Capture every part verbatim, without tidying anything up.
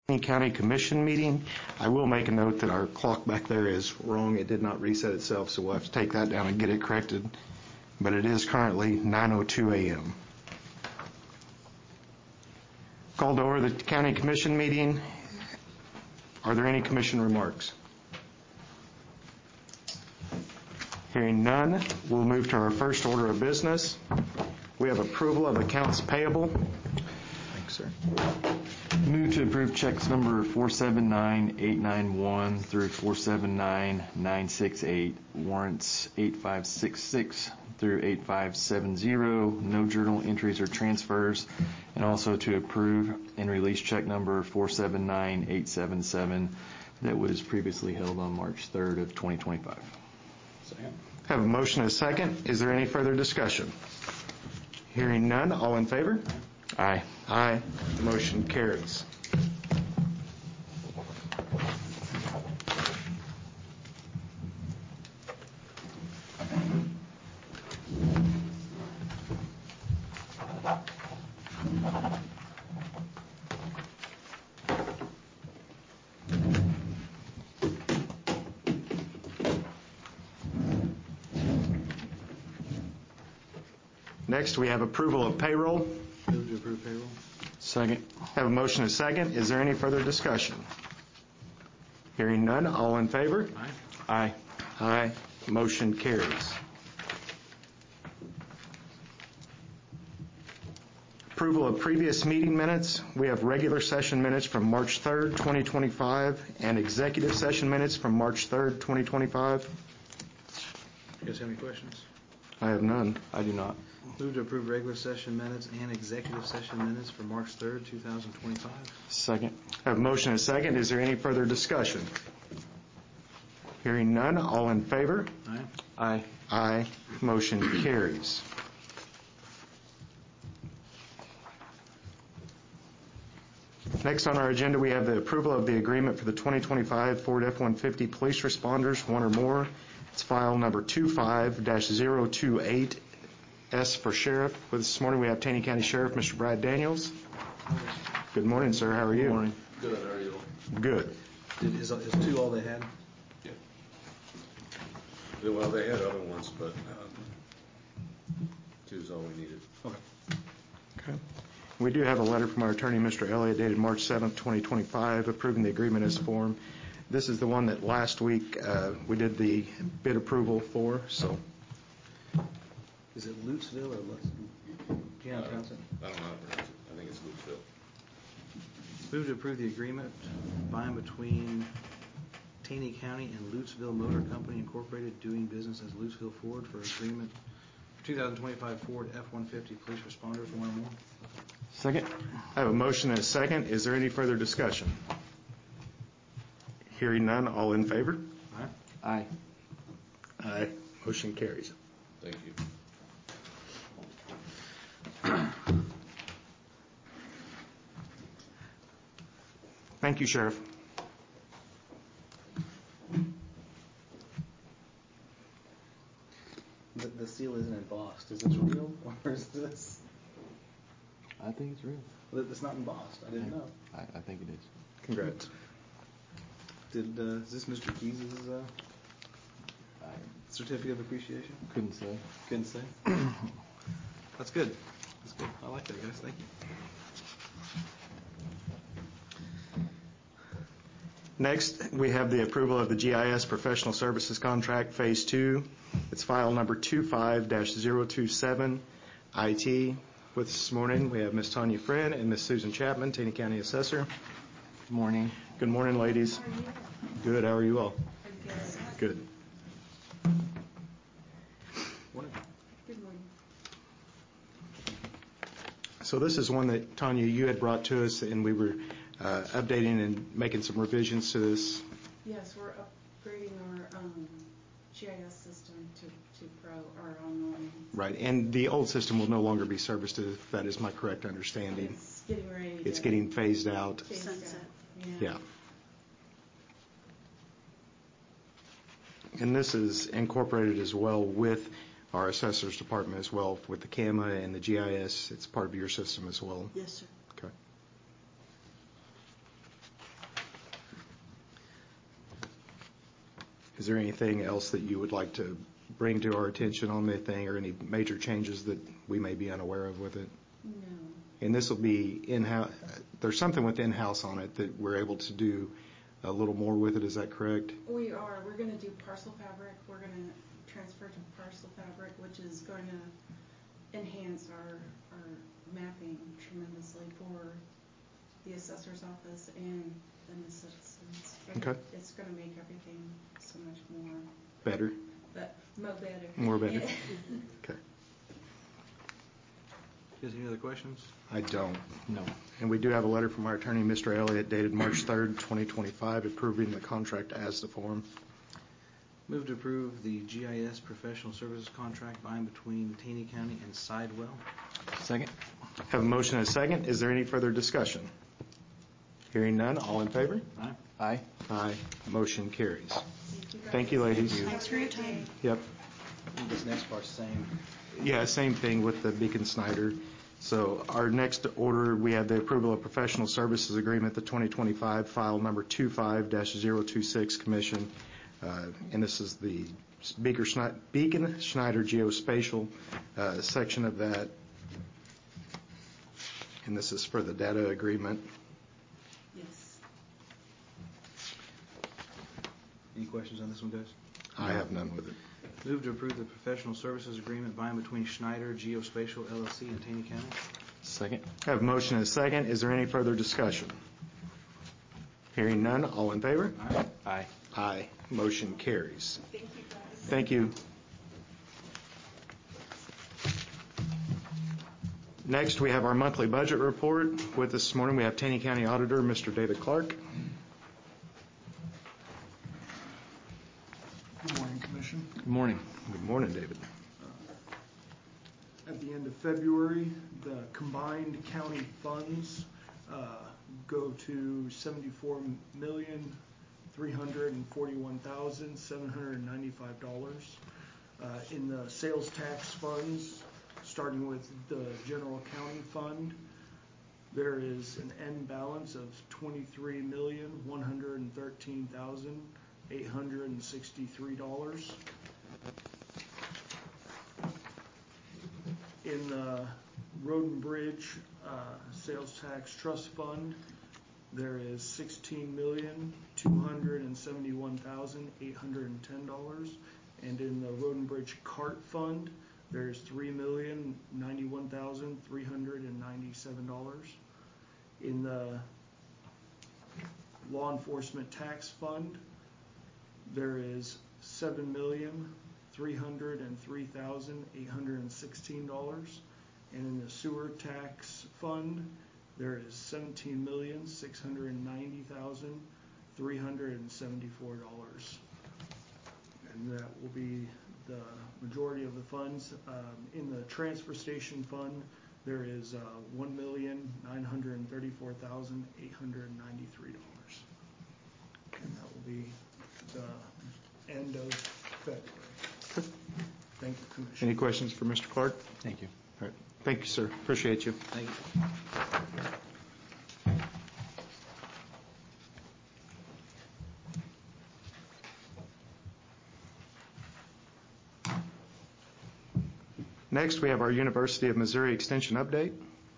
County Commission meeting. I will make a note that our clock back there is wrong. It did not reset itself, so we'll have to take that down and get it corrected. But it is currently nine oh two a.m. Called to order the County Commission meeting. Are there any commission remarks? Hearing none, we'll move to our first order of business. We have approval of accounts payable. Thanks, sir. Move to approve checks number four seven nine eight nine one through four seven nine nine six eight, warrants eight five six six through eight five seven zero, no journal entries or transfers, and also to approve and release check number four seven nine eight seven seven that was previously held on March third of twenty twenty-five. Second. Have a motion and a second. Is there any further discussion? Hearing none, all in favor? Aye. Aye. Motion carries. Next, we have approval of payroll. Move to approve payroll. Second. Have a motion and a second. Is there any further discussion? Hearing none, all in favor? Aye. Aye. Aye. Motion carries. Approval of previous meeting minutes. We have regular session minutes from March third, twenty twenty-five, and executive session minutes from March third, twenty twenty-five. You guys have any questions? I have none. I do not. Move to approve regular session minutes and executive session minutes for March third, two thousand twenty-five. Second. I have a motion and a second. Is there any further discussion? Hearing none, all in favor? Aye. Aye. Aye. Motion carries. Next on our agenda, we have the approval of the agreement for the twenty twenty-five Ford F one fifty police responders, one or more. It's file number two five dash zero two eight, S for Sheriff. With us this morning, we have Taney County Sheriff, Mister Brad Daniels. Good morning, sir. How are you? Good morning. Good, how are you? Good. Did, is, is two all they had? Yeah. Well, they had other ones, but um, two's all we needed. Okay. Okay. We do have a letter from our attorney, Mister Elliott, dated March seventh, twenty twenty-five, approving the agreement as form. This is the one that last week uh, we did the bid approval for, so. Is it Lutesville or Lutz? Do you know how to pronounce it? I don't know how to pronounce it. I think it's Lutesville. Move to approve the agreement by and between Taney County and Lutesville Motor Company Incorporated, doing business as Lutesville Ford, for agreement two thousand twenty-five Ford F one fifty police responders, one or more. Second. I have a motion and a second. Is there any further discussion? Hearing none, all in favor? Aye. Aye. Aye. Motion carries. Thank you. Thank you, Sheriff. The, the seal isn't embossed. Is this real or is this? I think it's real. Well, it's not embossed. I didn't know. I, I think it is. Congrats. Did uh, is this Mister Keyes' uh, I certificate of appreciation? couldn't say. Couldn't say. That's good. That's good. I like that, guys. Thank you. Next, we have the approval of the G I S Professional Services Contract, Phase two. It's file number two five dash zero two seven, I T. With us this morning, we have Miz Tanya Friend and Miz Susan Chapman, Taney County Assessor. Good morning. Good morning, ladies. How are you? Good. How are you all? Good. Good. Morning. Good morning. So this is one that, Tanya, you had brought to us, and we were uh, updating and making some revisions to this. Yes, we're upgrading our um, G I S system to, to Pro, our online. Right, and the old system will no longer be serviced, if that is my correct understanding. It's getting ready. It's to getting phased out. phase Sunset. out. Yeah. And this is incorporated as well with our assessor's department as well, with the C A M A and the G I S. It's part of your system as well. Yes, sir. Okay. Is there anything else that you would like to bring to our attention on the thing, or any major changes that we may be unaware of with it? No. And this will be in-house, there's something with in-house on it that we're able to do a little more with it, is that correct? We are. We're going to do parcel fabric. We're going to transfer to parcel fabric, which is going to enhance our, our mapping tremendously for the assessor's office and the citizens. Okay. It's going to make everything so much more Better? but more better. More better. Okay. You guys, any other questions? I don't. No. And we do have a letter from our attorney, Mister Elliott, dated March third, twenty twenty-five, approving the contract as to form. Move to approve the G I S professional services contract by and between Taney County and Sidewell. Second? Have a motion and a second. Is there any further discussion? Hearing none, all in favor? Aye. Aye. Aye. Motion carries. Thank you, guys. Thank you, ladies. Thanks for your time. Yep. I think this next part's the same. Yeah, same thing with the Beacon Snyder. So our next order, we have the approval of professional services agreement, the twenty twenty-five file number two five dash zero two six commission. Uh, and this is the Beaker Schne- Beacon Schneider Geospatial uh, section of that. And this is for the data agreement. Yes. Any questions on this one, guys? I have none with it. Move to approve the professional services agreement by and between Schneider Geospatial L L C and Taney County. Second? I have a motion and a second. Is there any further discussion? Hearing none, all in favor? Aye. Aye. Aye. Motion carries. Thank you, guys. Thank you. Next, we have our monthly budget report. With us this morning, we have Taney County Auditor, Mister David Clark. Good morning, Commission. Good morning. Good morning, David. At the end of February, the combined county funds uh, go to seventy-four million, three hundred forty-one thousand, seven hundred ninety-five dollars. Uh, in the sales tax funds, starting with the general county fund, there is an end balance of twenty-three million, one hundred thirteen thousand, eight hundred sixty-three dollars. In the Road and Bridge uh, Sales Tax Trust Fund, there is sixteen million, two hundred seventy-one thousand, eight hundred ten dollars. And in the Road and Bridge Cart Fund, there's three million, ninety-one thousand, three hundred ninety-seven dollars. In the Law Enforcement Tax Fund, there is seven million, three hundred three thousand, eight hundred sixteen dollars. And in the Sewer Tax Fund, there is seventeen million, six hundred ninety thousand, three hundred seventy-four dollars. And that will be the majority of the funds. Um, in the Transfer Station Fund, there is uh, one million, nine hundred thirty-four thousand, eight hundred ninety-three dollars. And that will be the end of February. Thank you, Commissioner. Any questions for Mister Clark? Thank you. All right. Thank you, sir. Appreciate you. Thank you. Next, we have our University of Missouri Extension update.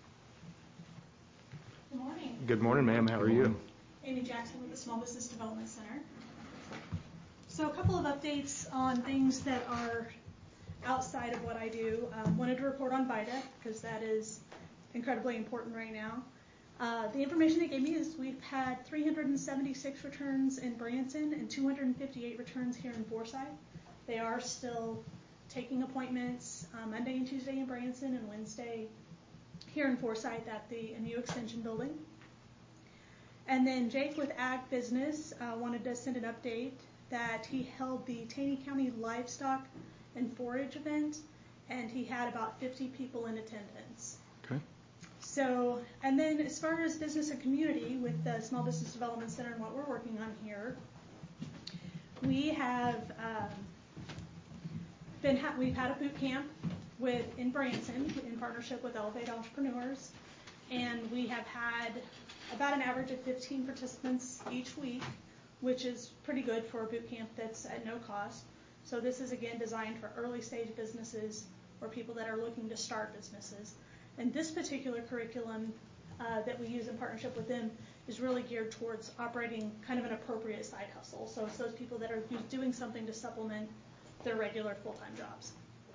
Good morning. Good morning, ma'am. How are you? Amy Jackson with the Small Business Development Center. So a couple of updates on things that are outside of what I do. Um, wanted to report on VITA because that is incredibly important right now. Uh, the information they gave me is we've had three hundred seventy-six returns in Branson and two hundred fifty-eight returns here in Forsyth. They are still taking appointments uh, Monday and Tuesday in Branson and Wednesday here in Forsyth at the M U Extension Building. And then Jake with Ag Business uh, wanted to send an update that he held the Taney County Livestock and Forage event, and he had about fifty people in attendance. Okay. So, and then as far as business and community with the Small Business Development Center and what we're working on here, we have um, been ha- we've had a boot camp with in Branson in partnership with Elevate Entrepreneurs, and we have had about an average of fifteen participants each week which is pretty good for a boot camp that's at no cost. So this is again designed for early stage businesses or people that are looking to start businesses. And this particular curriculum uh, that we use in partnership with them is really geared towards operating kind of an appropriate side hustle. So it's those people that are doing something to supplement their regular full-time jobs.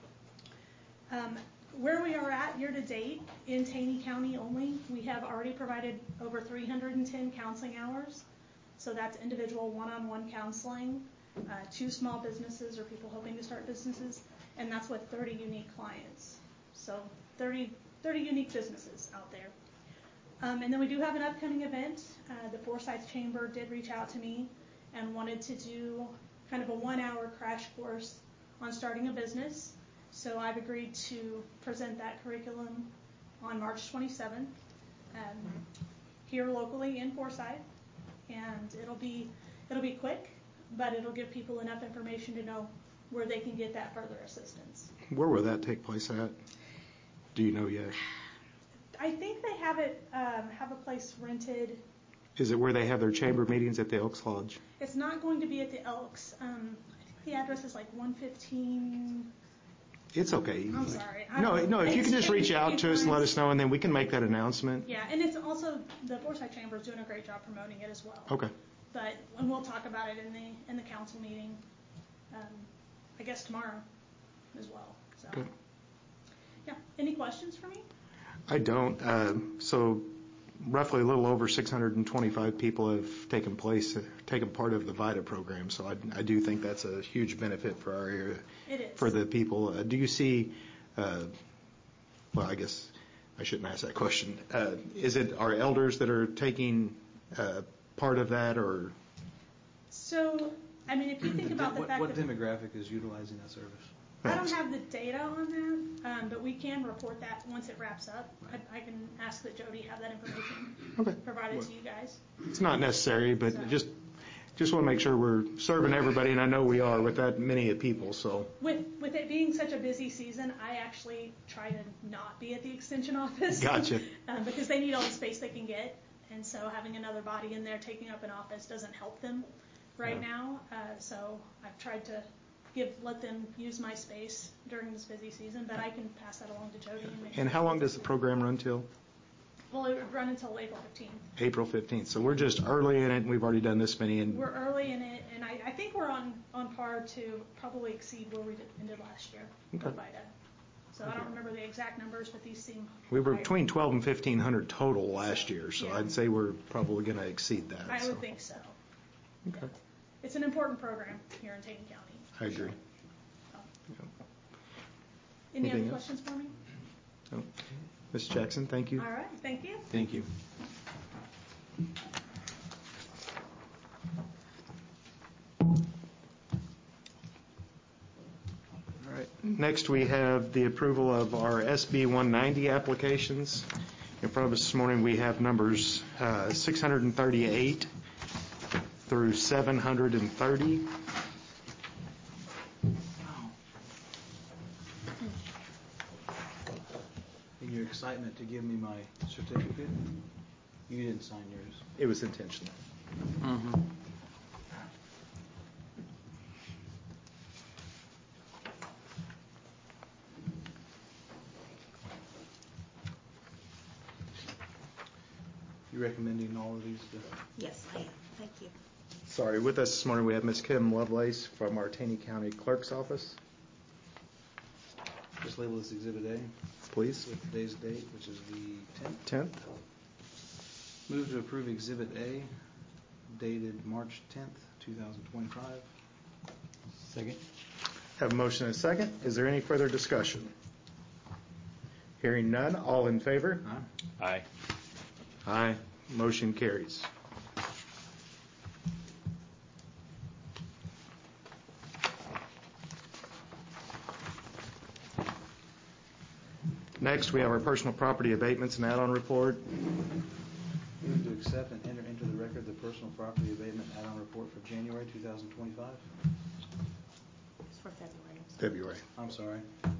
Um, where we are at year to date in Taney County only, we have already provided over three hundred ten counseling hours. So that's individual one-on-one counseling uh, to small businesses or people hoping to start businesses, and that's with thirty unique clients. So thirty, thirty unique businesses out there. Um, and then we do have an upcoming event. Uh, the Forsyth Chamber did reach out to me and wanted to do kind of a one-hour crash course on starting a business. So I've agreed to present that curriculum on March twenty-seventh um, here locally in Forsyth, and it'll be it'll be quick, but it'll give people enough information to know where they can get that further assistance. Where will that take place at? Do you know yet? I think they have it um, have a place rented. Is it where they have their chamber meetings at the Elks Lodge? It's not going to be at the Elks. Um, I think the address is like one fifteen. It's okay. I'm sorry. I No, don't- no. If you it's can just reach changed a out few to us and let times. us know, and then we can make that announcement. Yeah, and it's also the Forsyth Chamber is doing a great job promoting it as well. Okay. But and we'll talk about it in the in the council meeting, um, I guess tomorrow, as well. So. Good. Yeah. Any questions for me? I don't. Uh, so roughly a little over six hundred twenty-five people have taken place, uh, taken part of the VITA program. So I, I do think that's a huge benefit for our area, It is. for the people. Uh, do you see, uh, well, I guess I shouldn't ask that question. Uh, is it our elders that are taking uh, part of that, or? So, I mean, if you think about the what, fact what that demographic is utilizing that service? I don't have the data on that, um, but we can report that once it wraps up. I, I can ask that Jody have that information Okay. provided to you guys. It's not necessary, but So- just just want to make sure we're serving everybody, and I know we are with that many of people. So With with it being such a busy season, I actually try to not be at the extension office. Gotcha. um, because they need all the space they can get, and so having another body in there taking up an office doesn't help them right Yeah. now. Uh, so I've tried to give let them use my space during this busy season, but I can pass that along to Jody. And, make And sure how long it's- does the program run till? Well, it would run until April fifteenth. April fifteenth. So we're just early in it, and we've already done this many. And We're early in it, and I, I think we're on, on par to probably exceed where we did, ended last year Okay. with VITA. So I don't remember the exact numbers, but these seem we were higher. between twelve and fifteen hundred total last year, so Yeah. I'd say we're probably going to exceed that. I so. would think so. Okay. It's an important program here in Taney County. I agree. So. Yeah. Any other Anything else? questions for me? No. Miz Jackson, thank you. All right, thank you. Thank you. All right. Next, we have the approval of our S B one ninety applications. In front of us this morning, we have numbers uh, six hundred thirty-eight through seven hundred thirty. In your excitement to give me my certificate, you didn't sign yours. It was intentional. You recommending all of these to? Yes, I am. Thank you. Sorry, with us this morning, we have Miz Kim Lovelace from our Taney County Clerk's Office. Just label this Exhibit A Please. with today's date, which is the tenth. tenth. Move to approve Exhibit A dated March tenth, two thousand twenty-five. Second. Have a motion and a second. Is there any further discussion? Hearing none, all in favor? Aye. Aye. Aye. Motion carries. Next, we have our personal property abatements and add-on report. Move to accept and enter into the record the personal property abatement add-on report for January two thousand twenty-five. It's for February. February. I'm sorry.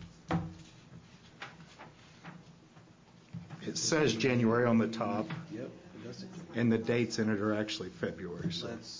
It says January on the top, Yep, it does. and the dates in it are actually February. So Let's